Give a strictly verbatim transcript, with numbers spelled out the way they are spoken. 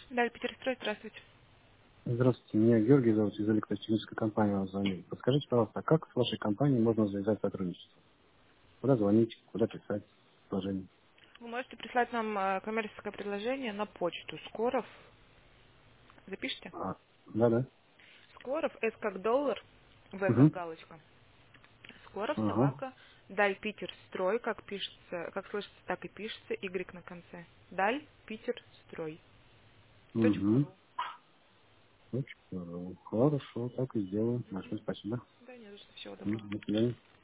Да, Питерстрой, здравствуйте. Здравствуйте, меня Георгий зовут, из электротехнической компании вам звоню. Подскажите, пожалуйста, а как с вашей компанией можно завязать сотрудничество? Куда звонить, куда писать предложение? Вы можете прислать нам э, коммерческое предложение на почту Скоров. Запишите. А, да-да. Скоров, S как доллар, В как Угу. галочка. Скоров, Ага. собака, Даль, Питер, строй, как пишется, как слышится, так и пишется, Y на конце. Даль, Питер, строй. Точка Угу. ру. Очень здорово. Хорошо, так и сделаем. Большое спасибо. Да, не за что, всего доброго. Мгм. До свидания.